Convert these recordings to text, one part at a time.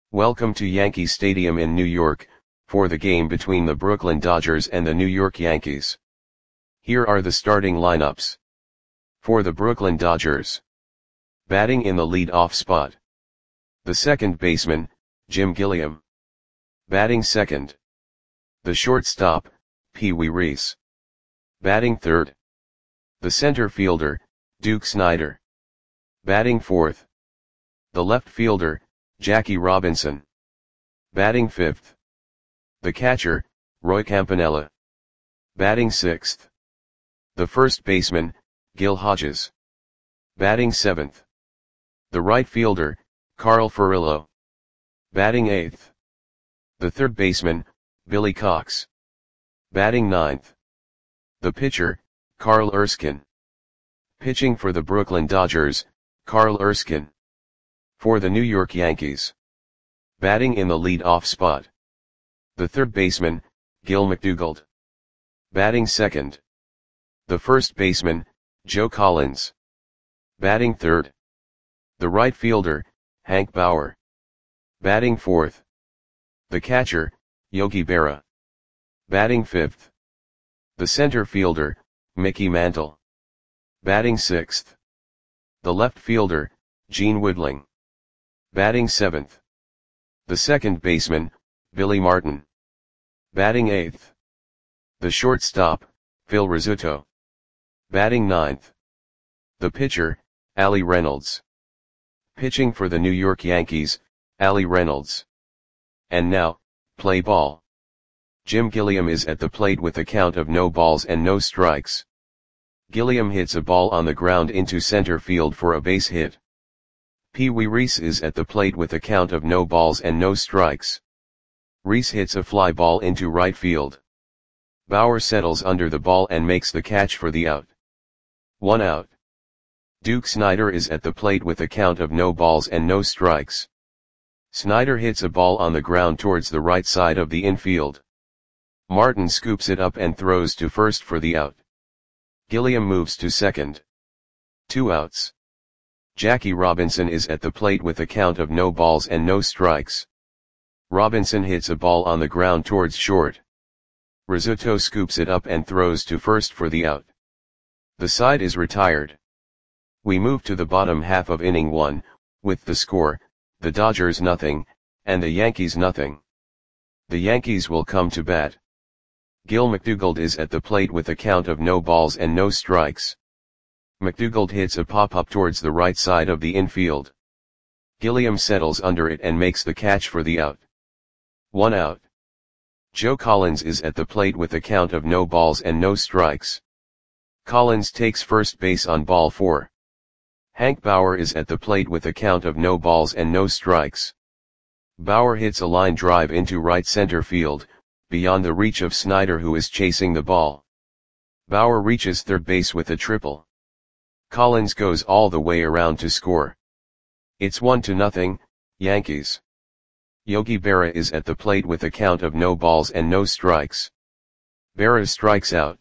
Welcome to Yankee Stadium in New York, for the game between the Brooklyn Dodgers and the New York Yankees. Here are the starting lineups. For the Brooklyn Dodgers. Batting in the lead-off spot. The second baseman, Jim Gilliam. Batting second. The shortstop, Pee Wee Reese. Batting third. The center fielder, Duke Snider. Batting fourth. The left fielder, Jackie Robinson. Batting fifth. The catcher, Roy Campanella. Batting sixth. The first baseman, Gil Hodges. Batting seventh. The right fielder, Carl Furillo. Batting eighth. The third baseman, Billy Cox. Batting ninth. The pitcher, Carl Erskine. Pitching for the Brooklyn Dodgers, Carl Erskine. For the New York Yankees. Batting in the lead-off spot. The third baseman, Gil McDougald. Batting second. The first baseman, Joe Collins. Batting third. The right fielder, Hank Bauer. Batting fourth. The catcher, Yogi Berra. Batting fifth. The center fielder, Mickey Mantle. Batting sixth. The left fielder, Gene Woodling. Batting seventh. The second baseman, Billy Martin. Batting eighth. The shortstop, Phil Rizzuto. Batting ninth. The pitcher, Allie Reynolds. Pitching for the New York Yankees, Allie Reynolds. And now, play ball. Jim Gilliam is at the plate with a count of no balls and no strikes. Gilliam hits a ball on the ground into center field for a base hit. Pee Wee Reese is at the plate with a count of no balls and no strikes. Reese hits a fly ball into right field. Bauer settles under the ball and makes the catch for the out. 1 out. Duke Snider is at the plate with a count of no balls and no strikes. Snider hits a ball on the ground towards the right side of the infield. Martin scoops it up and throws to first for the out. Gilliam moves to second. 2 outs. Jackie Robinson is at the plate with a count of no balls and no strikes. Robinson hits a ball on the ground towards short. Rizzuto scoops it up and throws to first for the out. The side is retired. We move to the bottom half of inning 1, with the score, the Dodgers nothing, and the Yankees nothing. The Yankees will come to bat. Gil McDougald is at the plate with a count of no balls and no strikes. McDougald hits a pop-up towards the right side of the infield. Gilliam settles under it and makes the catch for the out. 1 out. Joe Collins is at the plate with a count of no balls and no strikes. Collins takes first base on ball 4. Hank Bauer is at the plate with a count of no balls and no strikes. Bauer hits a line drive into right center field, beyond the reach of Snider, who is chasing the ball. Bauer reaches third base with a triple. Collins goes all the way around to score. It's 1-0, Yankees. Yogi Berra is at the plate with a count of no balls and no strikes. Berra strikes out.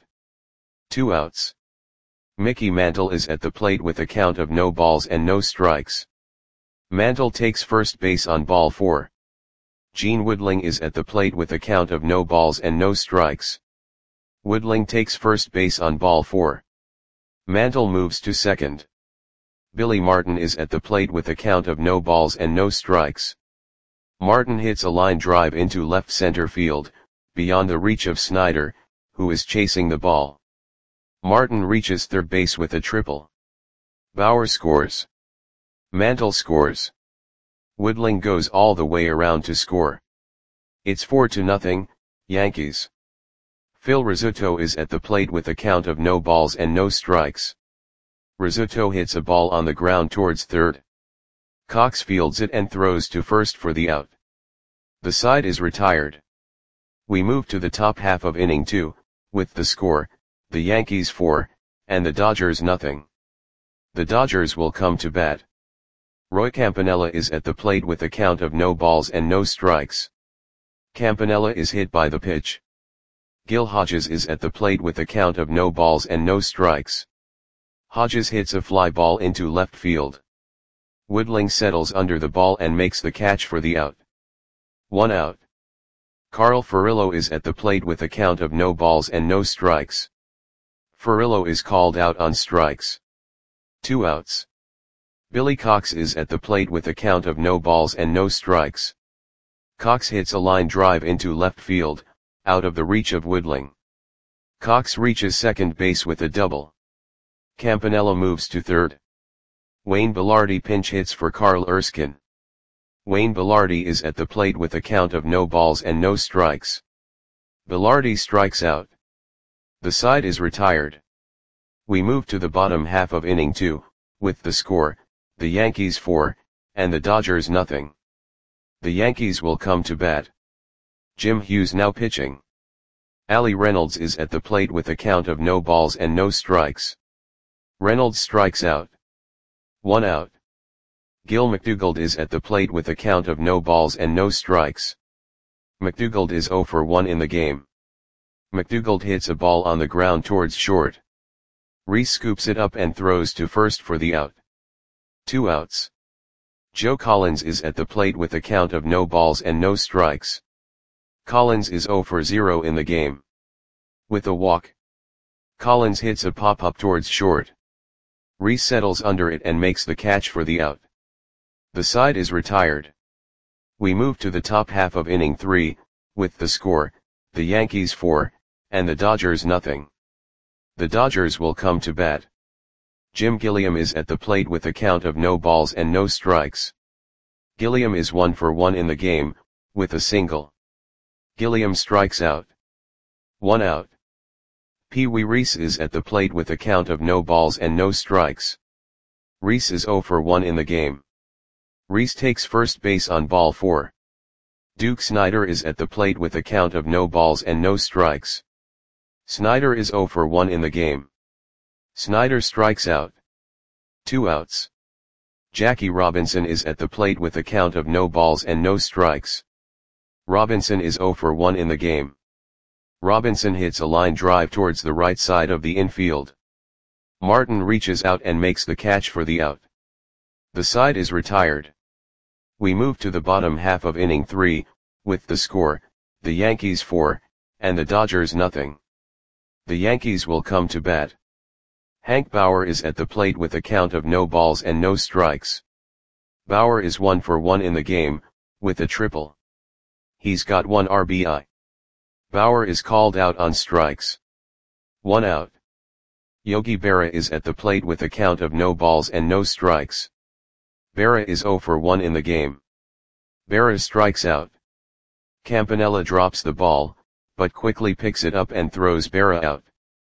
2 outs. Mickey Mantle is at the plate with a count of no balls and no strikes. Mantle takes first base on ball 4. Gene Woodling is at the plate with a count of no balls and no strikes. Woodling takes first base on ball 4. Mantle moves to second. Billy Martin is at the plate with a count of no balls and no strikes. Martin hits a line drive into left center field, beyond the reach of Snider, who is chasing the ball. Martin reaches third base with a triple. Bauer scores. Mantle scores. Woodling goes all the way around to score. It's 4-0, Yankees. Phil Rizzuto is at the plate with a count of no balls and no strikes. Rizzuto hits a ball on the ground towards third. Cox fields it and throws to first for the out. The side is retired. We move to the top half of inning 2, with the score, the Yankees 4, and the Dodgers nothing. The Dodgers will come to bat. Roy Campanella is at the plate with a count of no balls and no strikes. Campanella is hit by the pitch. Gil Hodges is at the plate with a count of no balls and no strikes. Hodges hits a fly ball into left field. Woodling settles under the ball and makes the catch for the out. 1 out. Carl Furillo is at the plate with a count of no balls and no strikes. Furillo is called out on strikes. 2 outs. Billy Cox is at the plate with a count of no balls and no strikes. Cox hits a line drive into left field, out of the reach of Woodling. Cox reaches second base with a double. Campanella moves to third. Wayne Belardi pinch hits for Carl Erskine. Wayne Belardi is at the plate with a count of no balls and no strikes. Belardi strikes out. The side is retired. We move to the bottom half of inning 2, with the score, the Yankees 4, and the Dodgers nothing. The Yankees will come to bat. Jim Hughes now pitching. Ali Reynolds is at the plate with a count of no balls and no strikes. Reynolds strikes out. 1 out. Gil McDougald is at the plate with a count of no balls and no strikes. McDougald is 0 for 1 in the game. McDougald hits a ball on the ground towards short. Reese scoops it up and throws to first for the out. 2 outs. Joe Collins is at the plate with a count of no balls and no strikes. Collins is 0 for 0 in the game. With a walk. Collins hits a pop-up towards short. Reese settles under it and makes the catch for the out. The side is retired. We move to the top half of inning 3, with the score, the Yankees 4, and the Dodgers nothing. The Dodgers will come to bat. Jim Gilliam is at the plate with a count of no balls and no strikes. Gilliam is 1 for 1 in the game, with a single. Gilliam strikes out. 1 out. Pee Wee Reese is at the plate with a count of no balls and no strikes. Reese is 0 for 1 in the game. Reese takes first base on ball 4. Duke Snider is at the plate with a count of no balls and no strikes. Snider is 0 for 1 in the game. Snider strikes out. 2 outs. Jackie Robinson is at the plate with a count of no balls and no strikes. Robinson is 0 for 1 in the game. Robinson hits a line drive towards the right side of the infield. Martin reaches out and makes the catch for the out. The side is retired. We move to the bottom half of inning 3, with the score, the Yankees 4, and the Dodgers nothing. The Yankees will come to bat. Hank Bauer is at the plate with a count of no balls and no strikes. Bauer is 1 for 1 in the game, with a triple. He's got 1 RBI. Bauer is called out on strikes. 1 out. Yogi Berra is at the plate with a count of no balls and no strikes. Berra is 0 for 1 in the game. Berra strikes out. Campanella drops the ball, but quickly picks it up and throws Berra out.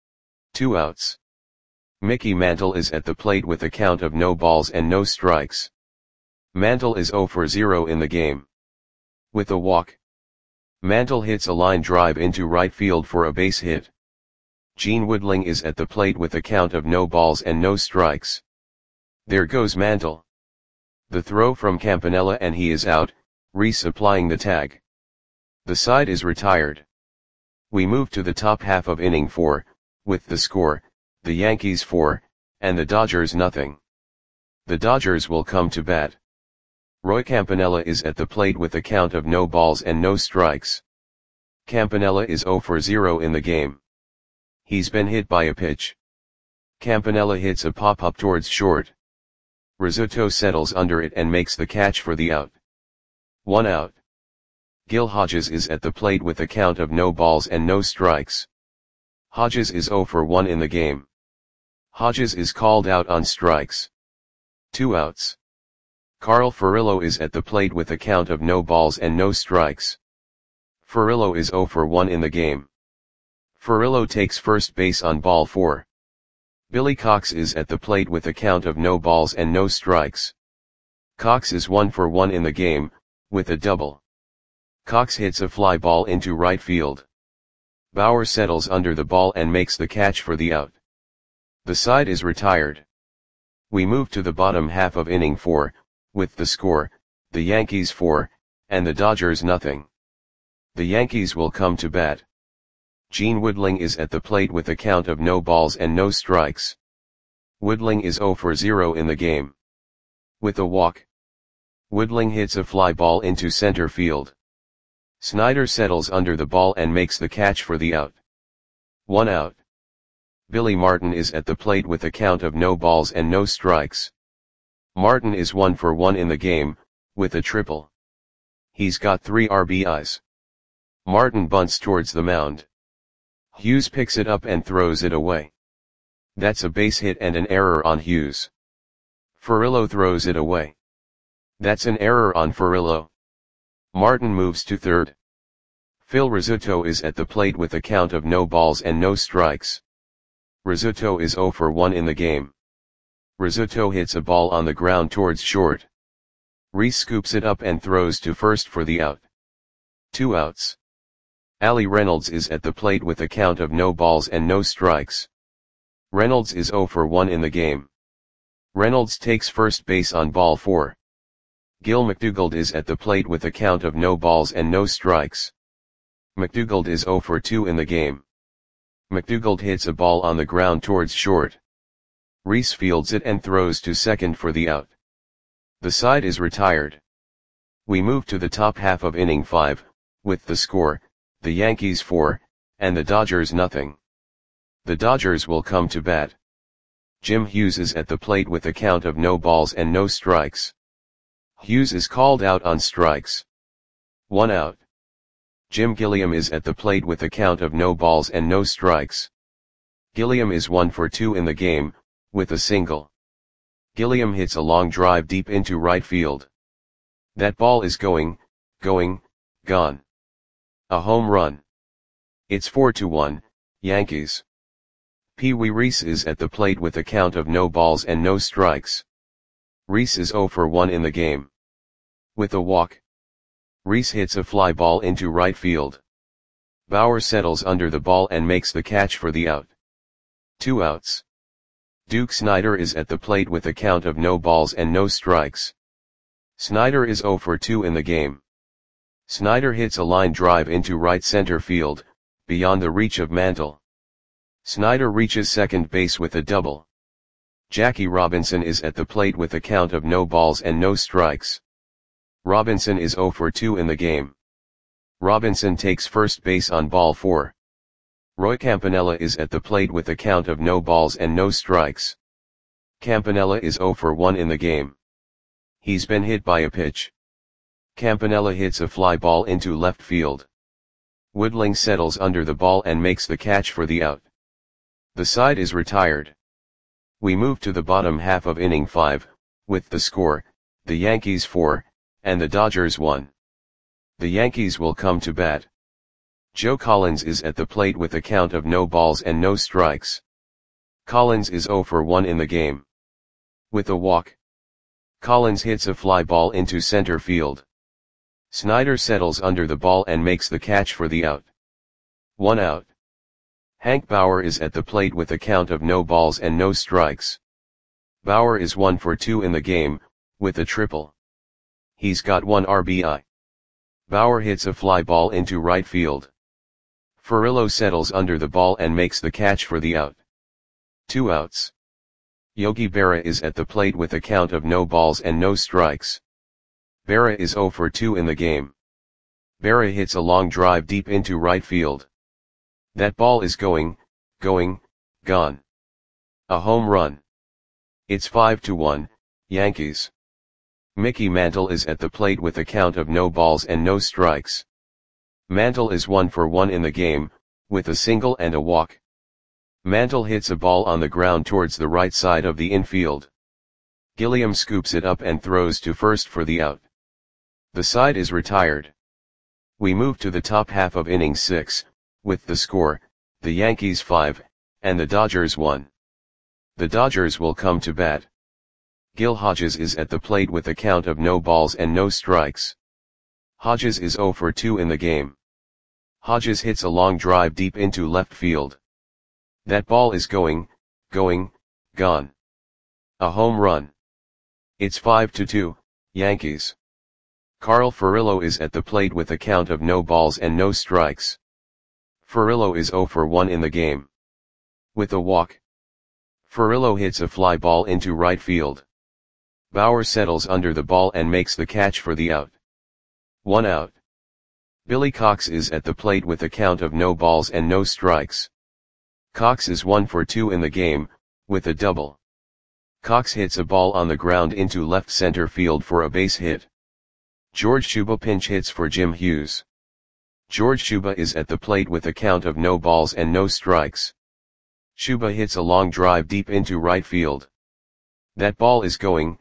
2 outs. Mickey Mantle is at the plate with a count of no balls and no strikes. Mantle is 0 for 0 in the game. With a walk. Mantle hits a line drive into right field for a base hit. Gene Woodling is at the plate with a count of no balls and no strikes. There goes Mantle. The throw from Campanella and he is out, Reese applying the tag. The side is retired. We move to the top half of inning 4, with the score, the Yankees 4, and the Dodgers nothing. The Dodgers will come to bat. Roy Campanella is at the plate with a count of no balls and no strikes. Campanella is 0 for 0 in the game. He's been hit by a pitch. Campanella hits a pop-up towards short. Rizzuto settles under it and makes the catch for the out. 1 out. Gil Hodges is at the plate with a count of no balls and no strikes. Hodges is 0 for 1 in the game. Hodges is called out on strikes. 2 outs. Carl Furillo is at the plate with a count of no balls and no strikes. Furillo is 0 for 1 in the game. Furillo takes first base on ball 4. Billy Cox is at the plate with a count of no balls and no strikes. Cox is 1 for 1 in the game, with a double. Cox hits a fly ball into right field. Bauer settles under the ball and makes the catch for the out. The side is retired. We move to the bottom half of inning 4, with the score, the Yankees 4, and the Dodgers nothing. The Yankees will come to bat. Gene Woodling is at the plate with a count of no balls and no strikes. Woodling is 0 for 0 in the game. With a walk. Woodling hits a fly ball into center field. Snyder settles under the ball and makes the catch for the out. 1 out. Billy Martin is at the plate with a count of no balls and no strikes. Martin is 1 for 1 in the game, with a triple. He's got 3 RBIs. Martin bunts towards the mound. Hughes picks it up and throws it away. That's a base hit and an error on Hughes. Furillo throws it away. That's an error on Furillo. Martin moves to third. Phil Rizzuto is at the plate with a count of no balls and no strikes. Rizzuto is 0 for 1 in the game. Rizzuto hits a ball on the ground towards short. Reese scoops it up and throws to first for the out. 2 outs. Ali Reynolds is at the plate with a count of no balls and no strikes. Reynolds is 0 for 1 in the game. Reynolds takes first base on ball 4. Gil McDougald is at the plate with a count of no balls and no strikes. McDougald is 0 for 2 in the game. McDougald hits a ball on the ground towards short. Reese fields it and throws to second for the out. The side is retired. We move to the top half of inning 5, with the score, the Yankees 4, and the Dodgers nothing. The Dodgers will come to bat. Jim Hughes is at the plate with a count of no balls and no strikes. Hughes is called out on strikes. 1 out. Jim Gilliam is at the plate with a count of no balls and no strikes. Gilliam is 1 for 2 in the game, with a single. Gilliam hits a long drive deep into right field. That ball is going, gone. A home run. It's 4-1, Yankees. Pee Wee Reese is at the plate with a count of no balls and no strikes. Reese is 0 for 1 in the game. With a walk. Reese hits a fly ball into right field. Bauer settles under the ball and makes the catch for the out. 2 outs. Duke Snider is at the plate with a count of no balls and no strikes. Snider is 0 for 2 in the game. Snider hits a line drive into right center field, beyond the reach of Mantle. Snider reaches second base with a double. Jackie Robinson is at the plate with a count of no balls and no strikes. Robinson is 0 for 2 in the game. Robinson takes first base on ball 4. Roy Campanella is at the plate with a count of no balls and no strikes. Campanella is 0 for 1 in the game. He's been hit by a pitch. Campanella hits a fly ball into left field. Woodling settles under the ball and makes the catch for the out. The side is retired. We move to the bottom half of inning 5, with the score, the Yankees 4, and the Dodgers 1. The Yankees will come to bat. Joe Collins is at the plate with a count of no balls and no strikes. Collins is 0 for 1 in the game. With a walk. Collins hits a fly ball into center field. Snider settles under the ball and makes the catch for the out. 1 out. Hank Bauer is at the plate with a count of no balls and no strikes. Bauer is 1 for 2 in the game, with a triple. He's got 1 RBI. Bauer hits a fly ball into right field. Furillo settles under the ball and makes the catch for the out. 2 outs. Yogi Berra is at the plate with a count of no balls and no strikes. Berra is 0 for 2 in the game. Berra hits a long drive deep into right field. That ball is going, gone. A home run. It's 5-1, Yankees. Mickey Mantle is at the plate with a count of no balls and no strikes. Mantle is 1 for 1 in the game, with a single and a walk. Mantle hits a ball on the ground towards the right side of the infield. Gilliam scoops it up and throws to first for the out. The side is retired. We move to the top half of inning 6, with the score, the Yankees 5, and the Dodgers 1. The Dodgers will come to bat. Gil Hodges is at the plate with a count of no balls and no strikes. Hodges is 0 for 2 in the game. Hodges hits a long drive deep into left field. That ball is going, gone. A home run. It's 5-2, Yankees. Carl Furillo is at the plate with a count of no balls and no strikes. Furillo is 0 for 1 in the game. With a walk. Furillo hits a fly ball into right field. Bauer settles under the ball and makes the catch for the out. 1 out. Billy Cox is at the plate with a count of no balls and no strikes. Cox is 1 for 2 in the game, with a double. Cox hits a ball on the ground into left center field for a base hit. George Shuba pinch hits for Jim Hughes. George Shuba is at the plate with a count of no balls and no strikes. Shuba hits a long drive deep into right field. That ball is going,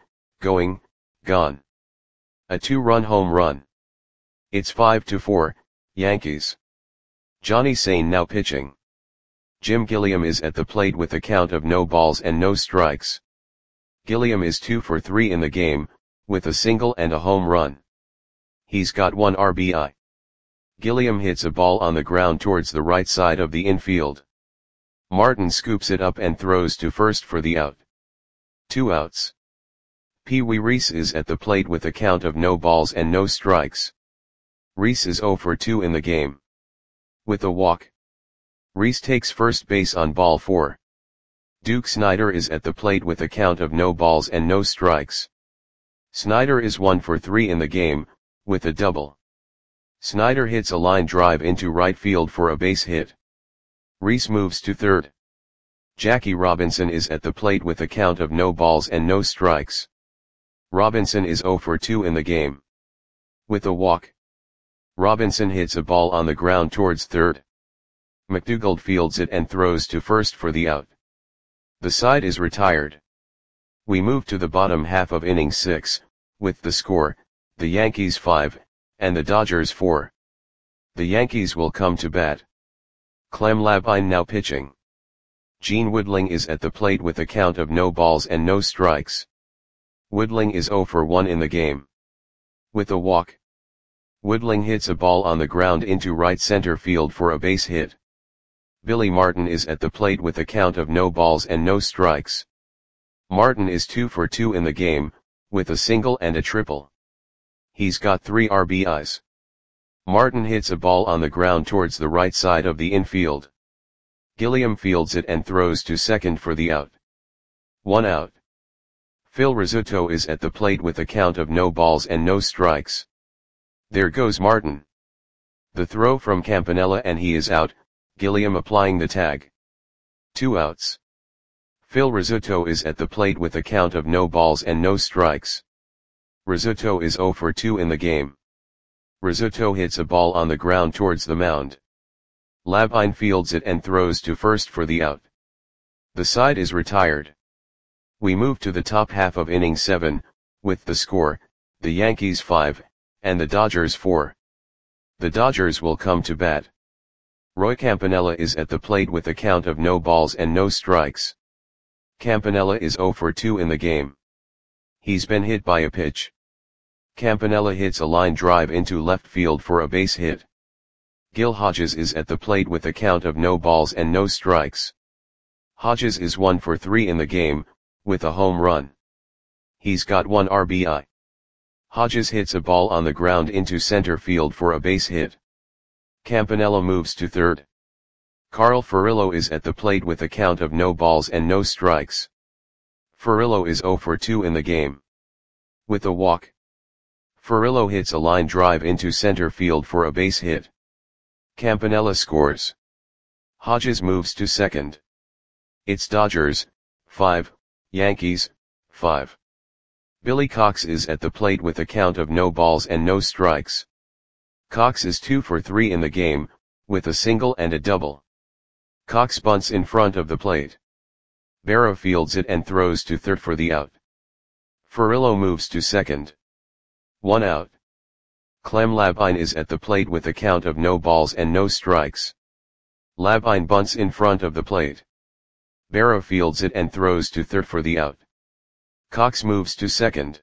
gone. A 2-run home run. It's 5-4, Yankees. Johnny Sain now pitching. Jim Gilliam is at the plate with a count of no balls and no strikes. Gilliam is 2 for 3 in the game, with a single and a home run. He's got 1 RBI. Gilliam hits a ball on the ground towards the right side of the infield. Martin scoops it up and throws to first for the out. 2 outs. Pee Wee Reese is at the plate with a count of no balls and no strikes. Reese is 0 for 2 in the game. With a walk. Reese takes first base on ball 4. Duke Snider is at the plate with a count of no balls and no strikes. Snider is 1 for 3 in the game, with a double. Snider hits a line drive into right field for a base hit. Reese moves to third. Jackie Robinson is at the plate with a count of no balls and no strikes. Robinson is 0 for 2 in the game. With a walk. Robinson hits a ball on the ground towards third. McDougald fields it and throws to first for the out. The side is retired. We move to the bottom half of inning 6, with the score, the Yankees 5, and the Dodgers 4. The Yankees will come to bat. Clem Labine now pitching. Gene Woodling is at the plate with a count of no balls and no strikes. Woodling is 0 for 1 in the game. With a walk. Woodling hits a ball on the ground into right center field for a base hit. Billy Martin is at the plate with a count of no balls and no strikes. Martin is 2 for 2 in the game, with a single and a triple. He's got 3 RBIs. Martin hits a ball on the ground towards the right side of the infield. Gilliam fields it and throws to second for the out. 1 out. Phil Rizzuto is at the plate with a count of no balls and no strikes. There goes Martin. The throw from Campanella and he is out, Gilliam applying the tag. 2 outs. Phil Rizzuto is at the plate with a count of no balls and no strikes. Rizzuto is 0 for 2 in the game. Rizzuto hits a ball on the ground towards the mound. Labine fields it and throws to first for the out. The side is retired. We move to the top half of inning 7, with the score, the Yankees 5, and the Dodgers 4. The Dodgers will come to bat. Roy Campanella is at the plate with a count of no balls and no strikes. Campanella is 0 for 2 in the game. He's been hit by a pitch. Campanella hits a line drive into left field for a base hit. Gil Hodges is at the plate with a count of no balls and no strikes. Hodges is 1 for 3 in the game, with a home run. He's got 1 RBI. Hodges hits a ball on the ground into center field for a base hit. Campanella moves to third. Carl Furillo is at the plate with a count of no balls and no strikes. Furillo is 0 for 2 in the game. With a walk. Furillo hits a line drive into center field for a base hit. Campanella scores. Hodges moves to second. It's Dodgers, 5, Yankees, 5. Billy Cox is at the plate with a count of no balls and no strikes. Cox is 2 for 3 in the game, with a single and a double. Cox bunts in front of the plate. Barrow fields it and throws to third for the out. Furillo moves to second. 1 out. Clem Labine is at the plate with a count of no balls and no strikes. Labine bunts in front of the plate. Barrow fields it and throws to third for the out. Cox moves to second.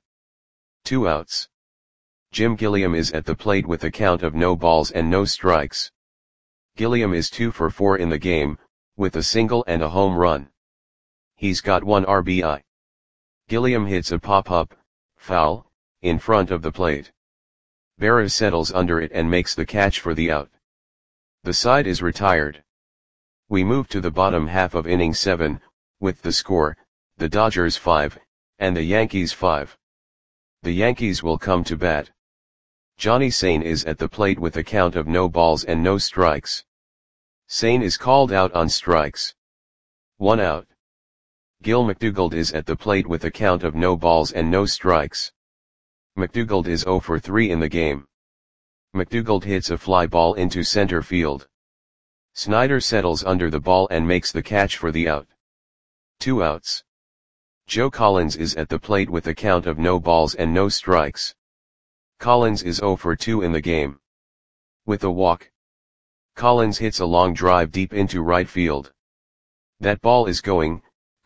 2 outs. Jim Gilliam is at the plate with a count of no balls and no strikes. Gilliam is 2 for 4 in the game, with a single and a home run. He's got 1 RBI. Gilliam hits a pop-up, foul, in front of the plate. Barrow settles under it and makes the catch for the out. The side is retired. We move to the bottom half of inning 7, with the score, the Dodgers 5, and the Yankees 5. The Yankees will come to bat. Johnny Sain is at the plate with a count of no balls and no strikes. Sain is called out on strikes. 1 out. Gil McDougald is at the plate with a count of no balls and no strikes. McDougald is 0 for 3 in the game. McDougald hits a fly ball into center field. Snyder settles under the ball and makes the catch for the out. 2 outs. Joe Collins is at the plate with a count of no balls and no strikes. Collins is 0 for 2 in the game. With a walk. Collins hits a long drive deep into right field. That ball is gone.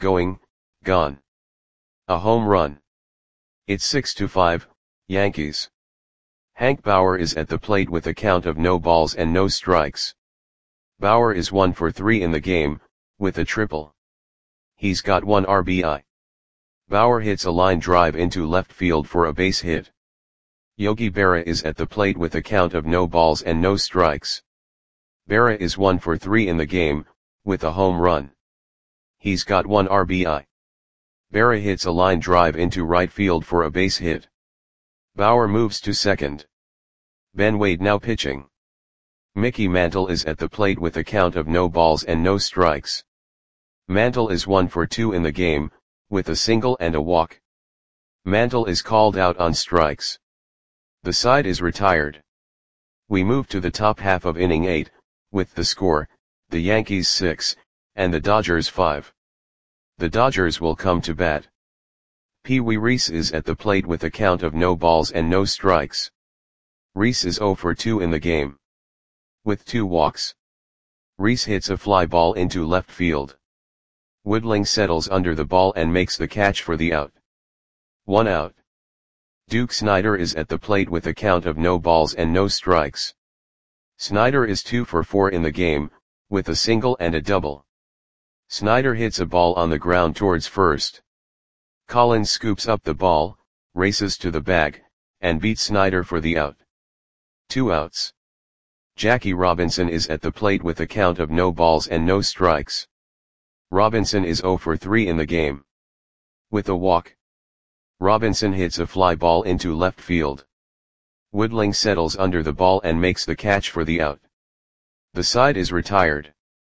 A home run. It's 6-5, Yankees. Hank Bauer is at the plate with a count of no balls and no strikes. Bauer is 1 for 3 in the game, with a triple. He's got 1 RBI. Bauer hits a line drive into left field for a base hit. Yogi Berra is at the plate with a count of no balls and no strikes. Berra is 1 for 3 in the game, with a home run. He's got 1 RBI. Berra hits a line drive into right field for a base hit. Bauer moves to second. Ben Wade now pitching. Mickey Mantle is at the plate with a count of no balls and no strikes. Mantle is 1 for 2 in the game, with a single and a walk. Mantle is called out on strikes. The side is retired. We move to the top half of inning 8, with the score, the Yankees 6, and the Dodgers 5. The Dodgers will come to bat. Pee Wee Reese is at the plate with a count of no balls and no strikes. Reese is 0 for 2 in the game. With 2 walks. Reese hits a fly ball into left field. Woodling settles under the ball and makes the catch for the out. 1 out. Duke Snider is at the plate with a count of no balls and no strikes. Snider is 2 for 4 in the game, with a single and a double. Snider hits a ball on the ground towards first. Collins scoops up the ball, races to the bag, and beats Snider for the out. 2 outs. Jackie Robinson is at the plate with a count of no balls and no strikes. Robinson is 0 for 3 in the game. With a walk. Robinson hits a fly ball into left field. Woodling settles under the ball and makes the catch for the out. The side is retired.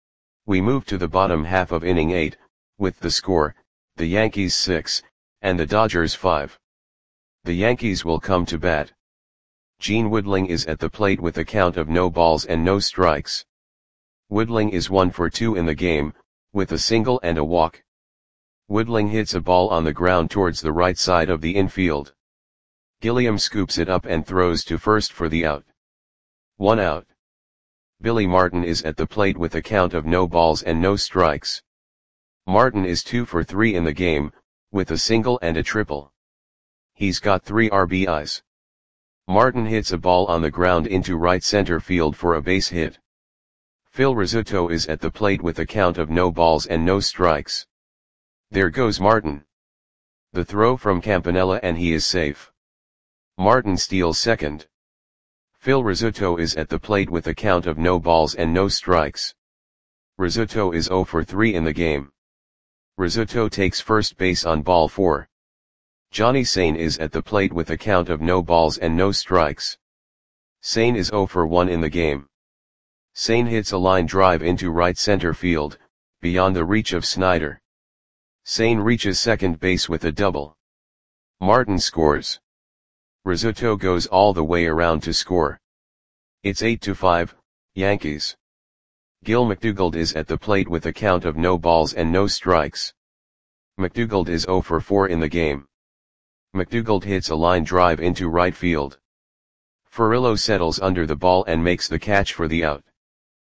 We move to the bottom half of inning 8, with the score, the Yankees 6, and the Dodgers 5. The Yankees will come to bat. Gene Woodling is at the plate with a count of no balls and no strikes. Woodling is 1 for 2 in the game, with a single and a walk. Woodling hits a ball on the ground towards the right side of the infield. Gilliam scoops it up and throws to first for the out. 1 out. Billy Martin is at the plate with a count of no balls and no strikes. Martin is 2 for 3 in the game, with a single and a triple. He's got 3 RBIs. Martin hits a ball on the ground into right center field for a base hit. Phil Rizzuto is at the plate with a count of no balls and no strikes. There goes Martin. The throw from Campanella and he is safe. Martin steals second. Phil Rizzuto is at the plate with a count of no balls and no strikes. Rizzuto is 0 for 3 in the game. Rizzuto takes first base on ball 4. Johnny Sain is at the plate with a count of no balls and no strikes. Sain is 0 for 1 in the game. Sain hits a line drive into right center field, beyond the reach of Snider. Sain reaches second base with a double. Martin scores. Rizzuto goes all the way around to score. It's 8-5, Yankees. Gil McDougald is at the plate with a count of no balls and no strikes. McDougald is 0 for 4 in the game. McDougald hits a line drive into right field. Furillo settles under the ball and makes the catch for the out.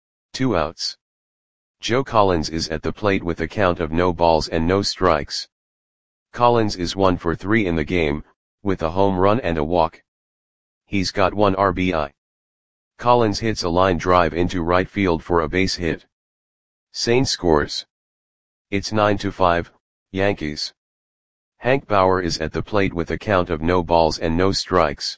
2 outs. Joe Collins is at the plate with a count of no balls and no strikes. Collins is 1 for 3 in the game, with a home run and a walk. He's got 1 RBI. Collins hits a line drive into right field for a base hit. Sain scores. It's 9-5, Yankees. Hank Bauer is at the plate with a count of no balls and no strikes.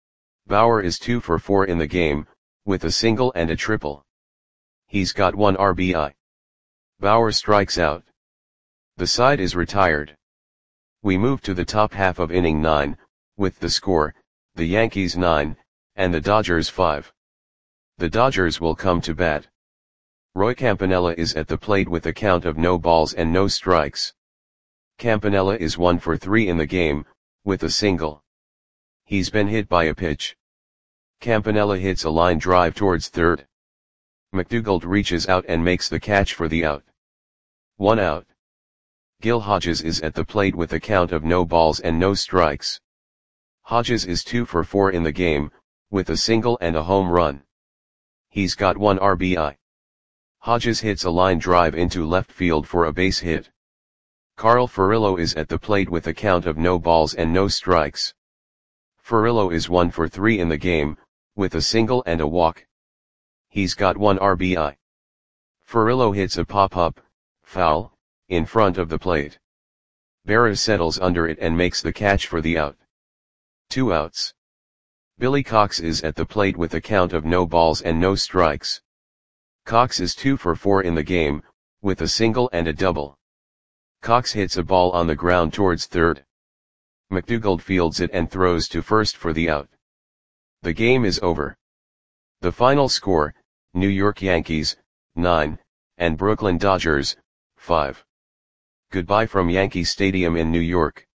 Bauer is 2 for 4 in the game, with a single and a triple. He's got 1 RBI. Bauer strikes out. The side is retired. We move to the top half of inning 9, with the score, the Yankees 9, and the Dodgers 5. The Dodgers will come to bat. Roy Campanella is at the plate with a count of no balls and no strikes. Campanella is 1 for 3 in the game, with a single. He's been hit by a pitch. Campanella hits a line drive towards third. McDougald reaches out and makes the catch for the out. 1 out. Gil Hodges is at the plate with a count of no balls and no strikes. Hodges is 2 for 4 in the game, with a single and a home run. He's got 1 RBI. Hodges hits a line drive into left field for a base hit. Carl Furillo is at the plate with a count of no balls and no strikes. Furillo is 1 for 3 in the game, with a single and a walk. He's got 1 RBI. Furillo hits a pop-up, foul, in front of the plate. Berra settles under it and makes the catch for the out. 2 outs. Billy Cox is at the plate with a count of no balls and no strikes. Cox is 2 for 4 in the game, with a single and a double. Cox hits a ball on the ground towards third. McDougald fields it and throws to first for the out. The game is over. The final score, New York Yankees, 9, and Brooklyn Dodgers, 5. Goodbye from Yankee Stadium in New York.